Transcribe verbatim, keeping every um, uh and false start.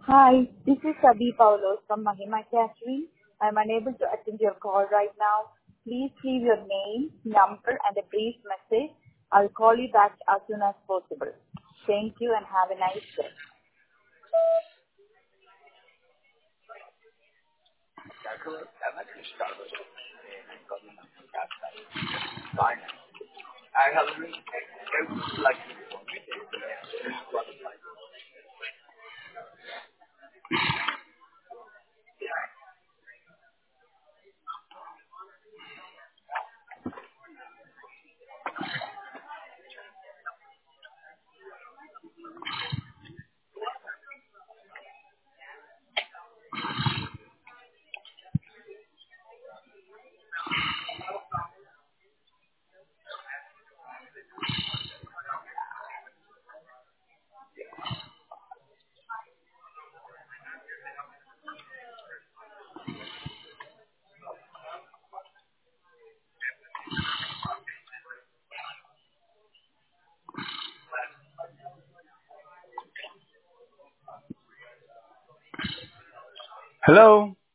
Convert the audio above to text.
Hi, this is Sabi Paulos from Mahima Catering. I'm unable to attend your call right now. Please leave your name, number, and a brief message. I'll call you back as soon as possible. Thank you and have a nice day. Hello.